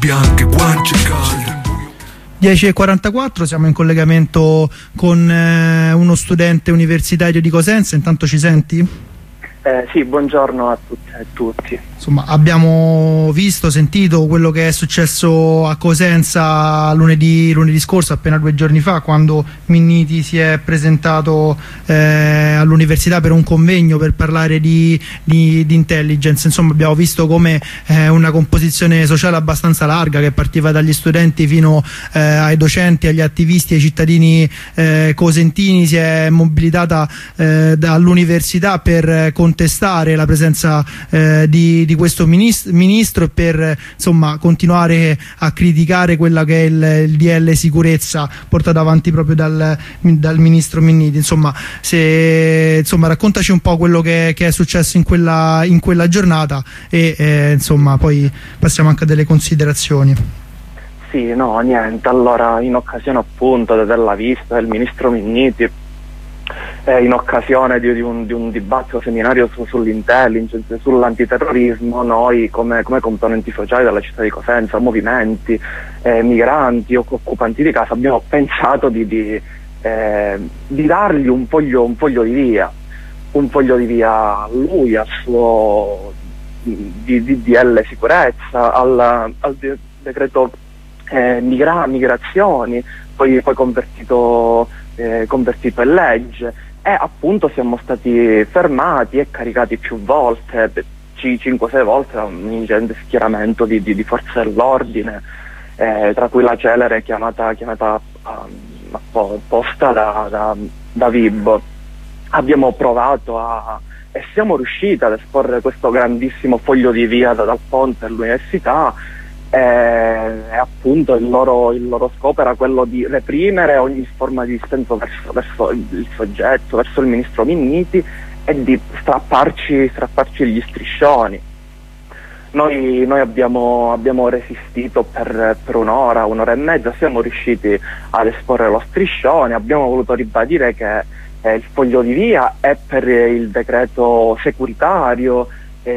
bianche, guance calde. 10:44, siamo in collegamento con uno studente universitario di Cosenza. Intanto ci senti? Sì, buongiorno a tutte e tutti. Insomma, abbiamo visto, sentito quello che è successo a Cosenza lunedì scorso, appena 2 giorni fa, quando Minniti si è presentato all'università per un convegno per parlare di intelligence. Insomma, abbiamo visto come una composizione sociale abbastanza larga, che partiva dagli studenti fino ai docenti, agli attivisti, ai cittadini cosentini, si è mobilitata dall'università per contestare la presenza di questo ministro e per, insomma, continuare a criticare quella che è il DL sicurezza portato avanti proprio dal ministro Minniti. Insomma, raccontaci un po' quello che è successo in quella giornata e insomma poi passiamo anche a delle considerazioni. Sì, no, niente. Allora, in occasione appunto della visita del ministro Minniti, in occasione di un dibattito seminario sull'intelligence, sull'antiterrorismo, noi come componenti sociali della città di Cosenza, movimenti, migranti, occupanti di casa, abbiamo pensato di dargli un foglio di via a lui, al suo DDL sicurezza, al decreto migrazioni, poi convertito in legge, e appunto siamo stati fermati e caricati più volte, 5-6 volte, da un ingente schieramento di forze dell'ordine, tra cui la celere chiamata apposta da Vibo. Abbiamo provato e siamo riusciti ad esporre questo grandissimo foglio di via dal ponte all'università. E appunto il loro scopo era quello di reprimere ogni forma di dissenso verso il soggetto, verso il ministro Minniti, e di strapparci gli striscioni. Noi abbiamo resistito per un'ora e mezza, siamo riusciti ad esporre lo striscione, abbiamo voluto ribadire che il foglio di via è per il decreto securitario,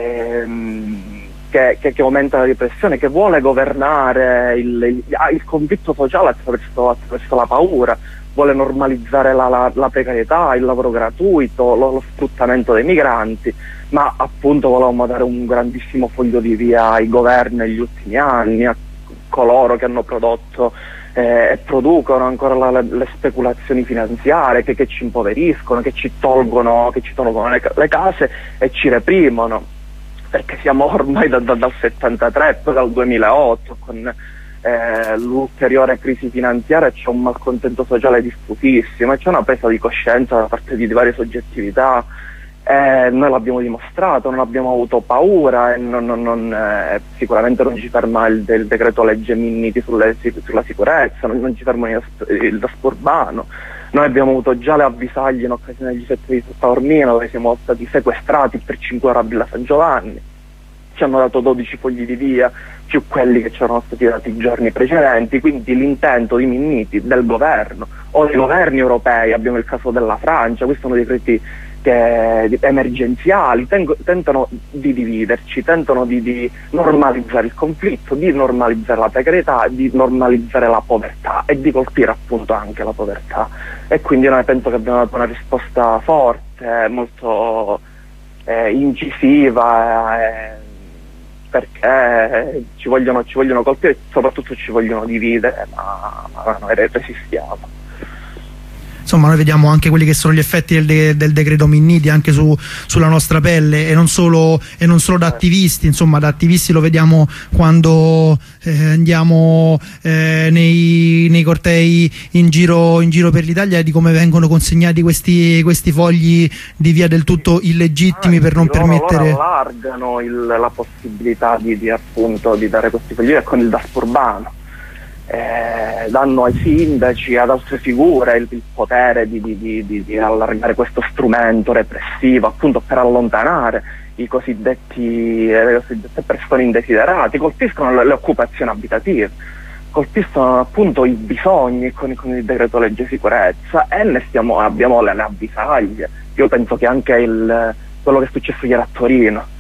che aumenta la repressione, che vuole governare il conflitto sociale attraverso la paura, vuole normalizzare la precarietà, il lavoro gratuito, lo sfruttamento dei migranti, ma appunto volevamo dare un grandissimo foglio di via ai governi negli ultimi anni, a coloro che hanno prodotto e producono ancora le speculazioni finanziarie che ci impoveriscono, che ci tolgono le case e ci reprimono. Perché siamo ormai dal 73, poi dal 2008, con l'ulteriore crisi finanziaria, c'è un malcontento sociale diffusissimo e c'è una presa di coscienza da parte di varie soggettività. Noi l'abbiamo dimostrato, non abbiamo avuto paura e sicuramente non ci ferma il decreto legge Minniti sulla sicurezza, non ci ferma il Daspo urbano. Noi abbiamo avuto già le avvisaglie in occasione degli fatti di Taormina, dove siamo stati sequestrati per 5 ore a Villa San Giovanni. Ci hanno dato 12 fogli di via, più quelli che ci erano stati dati i giorni precedenti. Quindi l'intento di Minniti, del governo o dei governi europei, abbiamo il caso della Francia, questi sono decreti emergenziali, tentano di dividerci, tentano di normalizzare il conflitto, di normalizzare la precarietà, di normalizzare la povertà e di colpire appunto anche la povertà. E quindi noi penso che abbiamo dato una risposta forte, molto incisiva, perché ci vogliono colpire e soprattutto ci vogliono dividere, ma noi resistiamo. Insomma, noi vediamo anche quelli che sono gli effetti del decreto Minniti anche sulla nostra pelle, e non solo da attivisti. Insomma, da attivisti lo vediamo quando andiamo nei cortei in giro per l'Italia, di come vengono consegnati questi fogli di via del tutto illegittimi per non permettere. Loro allargano la possibilità di dare questi fogli con il Daspo urbano. Danno ai sindaci, ad altre figure, il potere di allargare questo strumento repressivo, appunto per allontanare le cosiddette persone indesiderate. Colpiscono le occupazioni abitative, colpiscono appunto i bisogni con il decreto legge sicurezza, e abbiamo le avvisaglie. Io penso che anche quello che è successo ieri a Torino,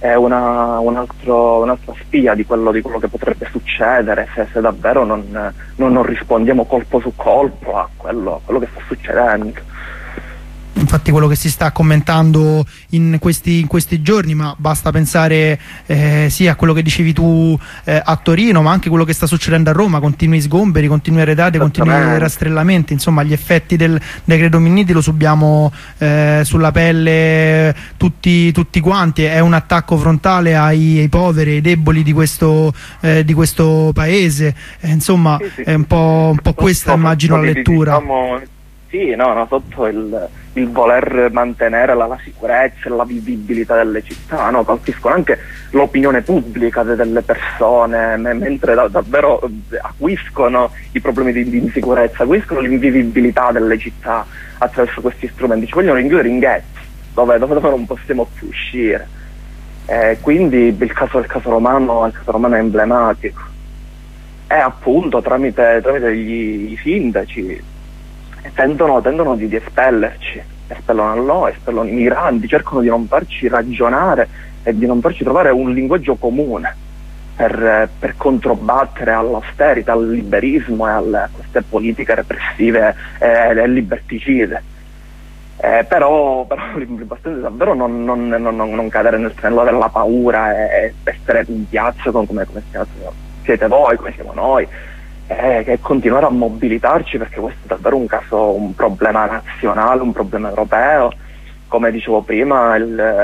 è un'altra spia di quello che potrebbe succedere se davvero non rispondiamo colpo su colpo a quello che sta succedendo. Infatti quello che si sta commentando in questi giorni, ma basta pensare sì a quello che dicevi tu a Torino, ma anche quello che sta succedendo a Roma, continui sgomberi, continui arretrati, continui rastrellamenti, insomma gli effetti del decreto Minniti lo subiamo sulla pelle tutti quanti. È un attacco frontale ai poveri, ai deboli di questo paese, insomma sì, è un po' questa immagino la lettura. Sì, no, sotto il voler mantenere la sicurezza e la vivibilità delle città, no? Colpiscono anche l'opinione pubblica delle persone, mentre davvero acuiscono i problemi di insicurezza, acuiscono l'invivibilità delle città attraverso questi strumenti. Ci vogliono rinchiudere in ghetti dove non possiamo più uscire. Quindi il caso romano è emblematico. E appunto tramite i sindaci tendono di espellerci, espellono a noi, espellono i migranti, cercano di non farci ragionare e di non farci trovare un linguaggio comune per controbattere all'austerità, al liberismo e a queste politiche repressive e liberticide. Però l'importante è davvero non cadere nel tranello della paura e essere in piazza come siete voi, come siamo noi. Che continuare a mobilitarci, perché questo è davvero un problema nazionale, un problema europeo. Come dicevo prima,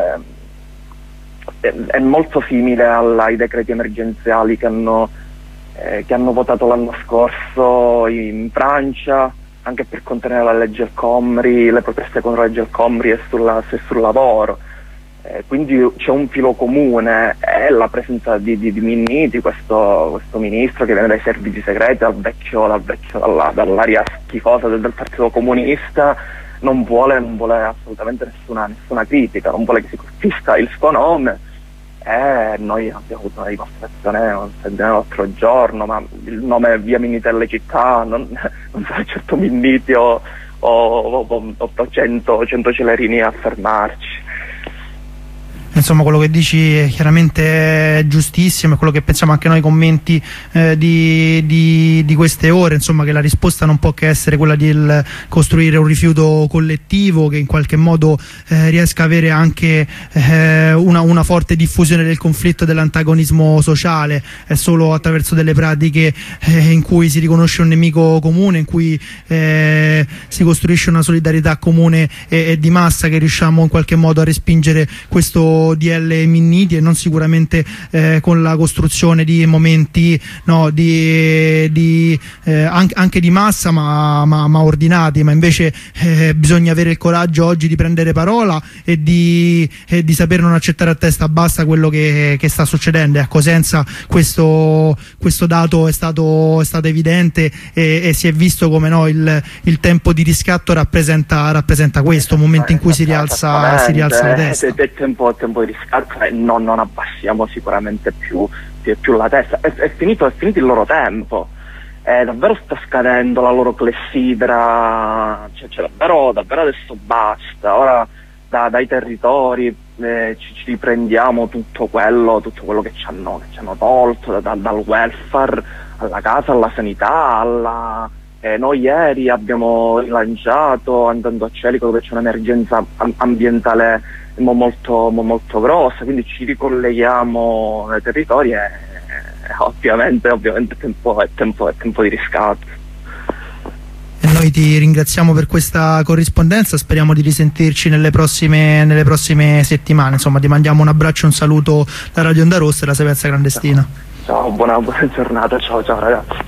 è molto simile ai decreti emergenziali che hanno votato l'anno scorso in Francia, anche per contenere la legge El Khomri, le proteste contro la legge El Khomri e sul lavoro. Quindi c'è un filo comune, è la presenza di Minniti, questo ministro che viene dai servizi segreti, dall'aria schifosa del Partito Comunista, non vuole assolutamente nessuna critica, non vuole che si colpisca il suo nome. Noi abbiamo avuto una dimostrazione l'altro giorno, ma il nome via Minniti alle città non sarà certo Minniti o 100 celerini a fermarci. Insomma, quello che dici è chiaramente giustissimo, è quello che pensiamo anche noi commenti di queste ore, insomma, che la risposta non può che essere quella di costruire un rifiuto collettivo che in qualche modo riesca a avere anche una forte diffusione del conflitto e dell'antagonismo sociale. È solo attraverso delle pratiche in cui si riconosce un nemico comune, in cui si costruisce una solidarietà comune e di massa, che riusciamo in qualche modo a respingere questo DL Minniti, e non sicuramente con la costruzione di momenti anche di massa ma ordinati, ma invece bisogna avere il coraggio oggi di prendere parola e di saper non accettare a testa bassa quello che sta succedendo. E a Cosenza questo dato è stato evidente e si è visto come il tempo di riscatto rappresenta questo momento in cui si rialza la testa. È tempo di riscatto e non abbassiamo sicuramente più la testa. È finito il loro tempo, davvero sta scadendo la loro clessidra, cioè davvero adesso basta. Ora dai territori ci riprendiamo tutto quello che ci hanno tolto, dal welfare alla casa, alla sanità, noi ieri abbiamo rilanciato, andando a Celico, dove c'è un'emergenza ambientale molto grossa, quindi ci ricolleghiamo nei territori e ovviamente è tempo di riscatto. E noi ti ringraziamo per questa corrispondenza, speriamo di risentirci nelle prossime settimane. Insomma, ti mandiamo un abbraccio e un saluto da Radio Onda Rossa e la Sapienza Clandestina. Ciao, buona giornata, ciao ragazzi.